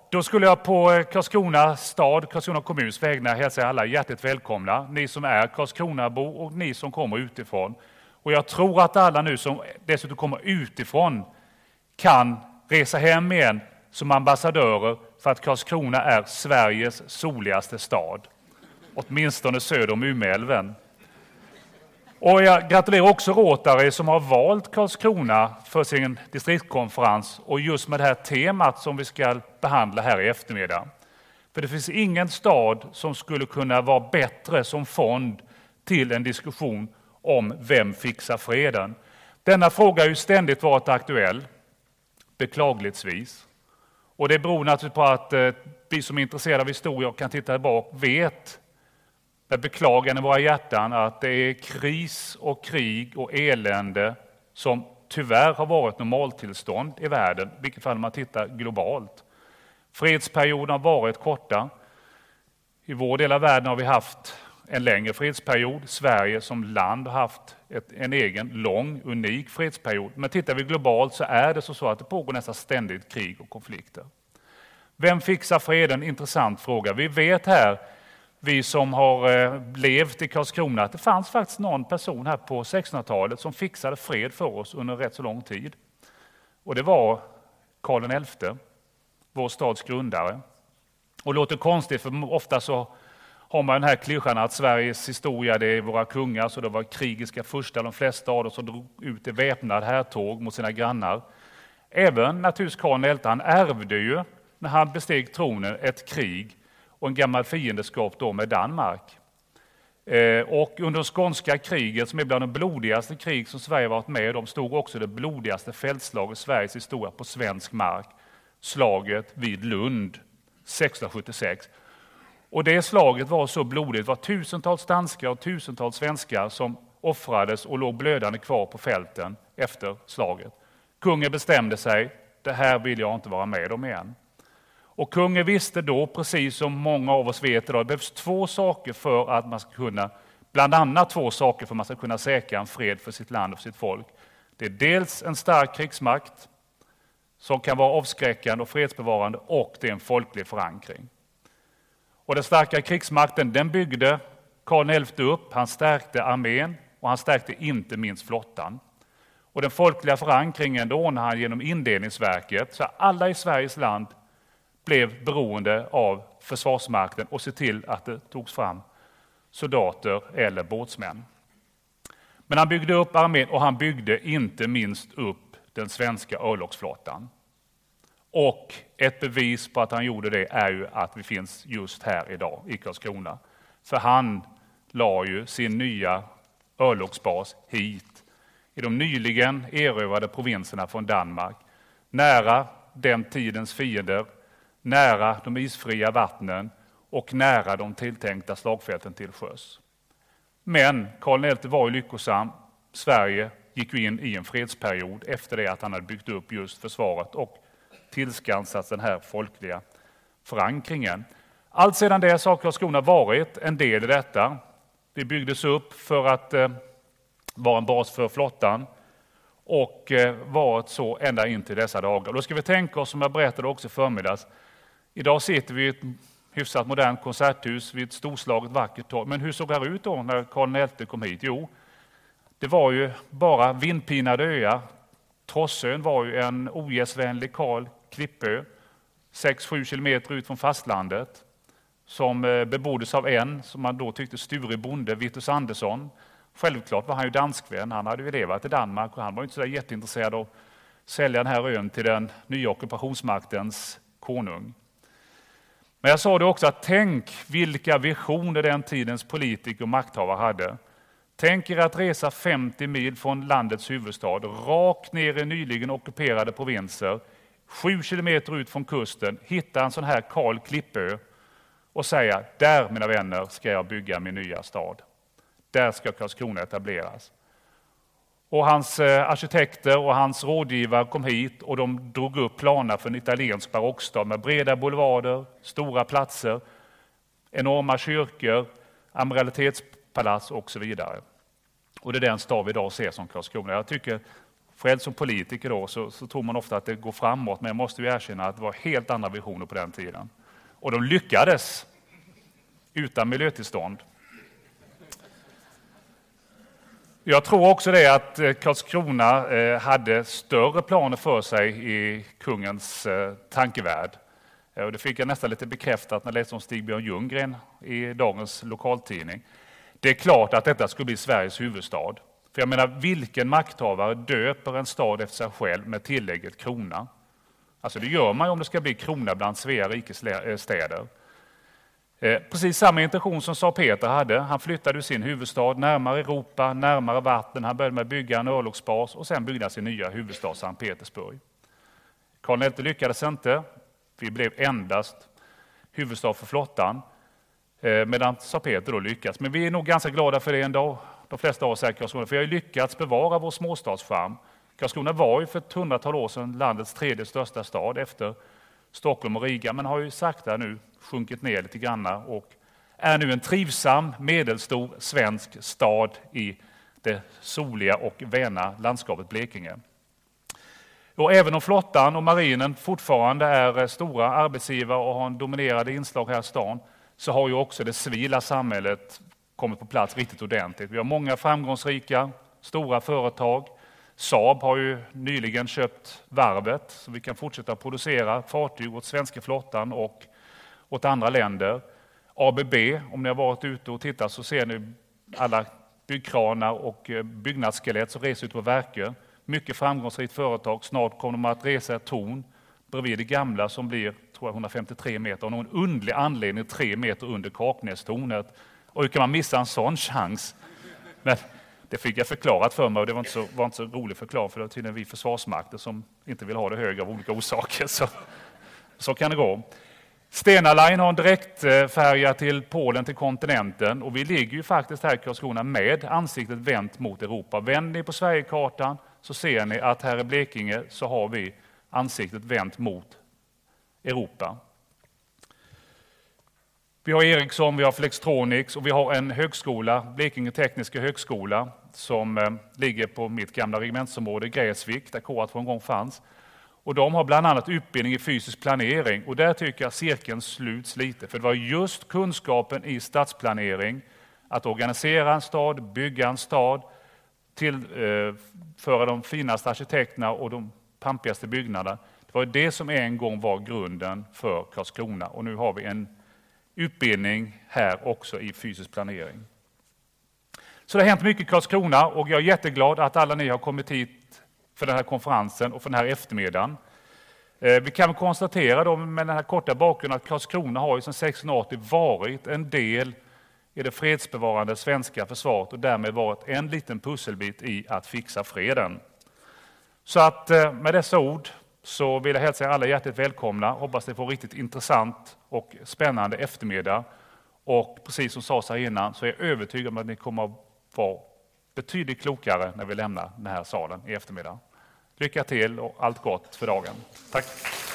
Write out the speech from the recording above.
Då skulle jag på Karlskrona stad, Karlskrona kommuns vägnar hälsa alla hjärtligt välkomna. Ni som är Karlskronabo och ni som kommer utifrån. Och jag tror att alla nu som dessutom kommer utifrån kan resa hem igen som ambassadörer för att Karlskrona är Sveriges soligaste stad. Åtminstone söder om Umeälven. Och jag gratulerar också Rotary som har valt Karlskrona för sin distriktskonferens och just med det här temat som vi ska behandla här i eftermiddag. För det finns ingen stad som skulle kunna vara bättre som fond till en diskussion om vem fixar freden. Denna fråga har ju ständigt varit aktuell, beklagligtvis. Och det beror naturligtvis på att vi som är intresserade av historia och kan titta tillbaka vet med beklagande i våra hjärtan att det är kris och krig och elände som tyvärr har varit normaltillstånd i världen, i vilket fall man tittar globalt. Fredsperioden har varit korta. I vår del av världen har vi haft en längre fredsperiod. Sverige som land har haft en egen lång, unik fredsperiod. Men tittar vi globalt så är det så att det pågår nästan ständigt krig och konflikter. Vem fixar freden? Intressant fråga. Vi vet här, vi som har levt i Karlskrona, att det fanns faktiskt någon person här på 1600-talet som fixade fred för oss under rätt så lång tid. Och det var Karl XI, vår stads grundare. Och låter konstigt, för ofta så har man den här klyschan att Sveriges historia, det är våra kungar, så det var krigiska första, de flesta av dem som drog ut i väpnad härtåg mot sina grannar. Även naturligtvis Karl XI, han ärvde ju när han besteg tronen ett krig och en gammal fiendeskap då med Danmark. Och under skånska kriget, som är bland de blodigaste krig som Sverige varit med om, stod också det blodigaste fältslaget i Sveriges historia på svensk mark. Slaget vid Lund 1676. Och det slaget var så blodigt, det var tusentals danskar och tusentals svenskar som offrades och låg blödande kvar på fälten efter slaget. Kungen bestämde sig, det här vill jag inte vara med om igen. Och kungen visste då, precis som många av oss vet idag, det behövs två saker för att man ska kunna, bland annat två saker för att man ska kunna säkra en fred för sitt land och sitt folk. Det är dels en stark krigsmakt som kan vara avskräckande och fredsbevarande, och det är en folklig förankring. Och den starka krigsmakten, den byggde Karl XI upp, han stärkte armén och han stärkte inte minst flottan. Och den folkliga förankringen då ordnade han genom indelningsverket, så alla i Sveriges land blev beroende av försvarsmakten och se till att det togs fram soldater eller båtsmän. Men han byggde upp armén och han byggde inte minst upp den svenska örlogsflottan. Och ett bevis på att han gjorde det är ju att vi finns just här idag i Karlskrona. För han la ju sin nya örlogsbas hit, i de nyligen erövrade provinserna från Danmark, nära den tidens fiender, nära de isfria vattnen och nära de tilltänkta slagfälten till sjöss. Men Karl XI var ju lyckosam. Sverige gick ju in i en fredsperiod efter det att han hade byggt upp just försvaret och tillskansat den här folkliga förankringen. Allt sedan dess har Karlskrona varit en del i detta. Det byggdes upp för att vara en bas för flottan och varit så ända in till dessa dagar. Då ska vi tänka oss, som jag berättade också i förmiddags, idag sitter vi i ett hyfsat modernt konserthus vid ett storslaget vackert torg. Men hur såg det ut då när Karl XI kom hit? Jo, det var ju bara vindpinade öar. Trossön var ju en ogästvänlig kal klippö 6-7 kilometer ut från fastlandet, som beboddes av en som man då tyckte Sture bonde, Vitus Andersson. Självklart var han ju danskvän, han hade ju levat i Danmark och han var inte så jätteintresserad av att sälja den här ön till den nya ockupationsmaktens konung. Men jag sa det också, att tänk vilka visioner den tidens politiker och makthavare hade. Tänk er att resa 50 mil från landets huvudstad, rakt ner i nyligen ockuperade provinser, 7 kilometer ut från kusten, hitta en sån här kal klippö och säga, där mina vänner ska jag bygga min nya stad. Där ska Karlskrona etableras. Och hans arkitekter och hans rådgivare kom hit och de drog upp planer för en italiensk barockstad med breda boulevarder, stora platser, enorma kyrkor, amiralitetspalats och så vidare. Och det är den stad vi idag ser som Karlskrona. Jag tycker Själv som politiker då, så tror man ofta att det går framåt, men jag måste ju erkänna att det var helt andra visioner på den tiden. Och de lyckades utan miljötillstånd. Jag tror också det att Karlskrona hade större planer för sig i kungens tankevärld. Och det fick jag nästan lite bekräftat när jag läste om Stig-Björn Ljunggren i dagens lokaltidning. Det är klart att detta skulle bli Sveriges huvudstad. För jag menar, vilken makthavare döper en stad efter sig själv med tillägget krona? Alltså det gör man ju om det ska bli krona bland Svea rikes städer. Precis samma intention som Tsar Peter hade. Han flyttade sin huvudstad närmare Europa, närmare vatten. Han började med att bygga en örlogsbas och sen byggde han sin nya huvudstad Sankt Petersburg. Karl XI lyckades inte. Vi blev endast huvudstad för flottan, medan Tsar Peter då lyckades. Men vi är nog ganska glada för det ändå, de flesta av oss här i Karlskrona, för vi har lyckats bevara vår småstadsfram. Karlskrona var ju för ett 100-tal år sedan landets tredje största stad efter Stockholm och Riga, men har ju sakta nu sjunkit ner lite grann och är nu en trivsam, medelstor svensk stad i det soliga och väna landskapet Blekinge. Och även om flottan och marinen fortfarande är stora arbetsgivare och har en dominerande inslag här i stan, så har ju också det civila samhället kommit på plats riktigt ordentligt. Vi har många framgångsrika, stora företag. Saab har ju nyligen köpt varvet, så vi kan fortsätta producera fartyg åt svenska flottan och åt andra länder. ABB, om ni har varit ute och tittat så ser ni alla byggkranar och byggnadsskelett som reser ut på Verkö. Mycket framgångsrikt företag. Snart kommer de att resa ett torn bredvid det gamla som blir, tror jag, 153 meter. Av någon underlig anledning 3 meter under Kaknästornet. Och hur kan man missa en sån chans? Men det fick jag förklarat för mig och det var inte så roligt förklarat, för det var tydligen vi försvarsmakter som inte vill ha det högre av olika orsaker. Så kan det gå. Stena Line har en direktfärja till Polen, till kontinenten, och vi ligger ju faktiskt här i Karlskrona med ansiktet vänt mot Europa. Vänder ni på Sverigekartan så ser ni att här i Blekinge så har vi ansiktet vänt mot Europa. Vi har Ericsson, vi har Flextronics och vi har en högskola, Blekinge Tekniska högskola, som ligger på mitt gamla regementsområde Gräsvik, där K2 en gång fanns. Och de har bland annat utbildning i fysisk planering, och där tycker jag cirkeln sluts lite. För det var just kunskapen i stadsplanering, att organisera en stad, bygga en stad, tillföra de finaste arkitekterna och de pampigaste byggnaderna. Det var det som en gång var grunden för Karlskrona, och nu har vi en utbildning här också i fysisk planering. Så det har hänt mycket i Karlskrona och jag är jätteglad att alla ni har kommit hit för den här konferensen och för den här eftermiddagen. Vi kan konstatera då med den här korta bakgrunden att Karlskrona har ju sedan 1680 varit en del i det fredsbevarande svenska försvaret och därmed varit en liten pusselbit i att fixa freden. Så att med dessa ord så vill jag hälsa er alla hjärtligt välkomna. Hoppas ni får riktigt intressant och spännande eftermiddag. Och precis som sades här innan så är jag övertygad om att ni kommer att vara betydligt klokare när vi lämnar den här salen i eftermiddag. Lycka till och allt gott för dagen. Tack!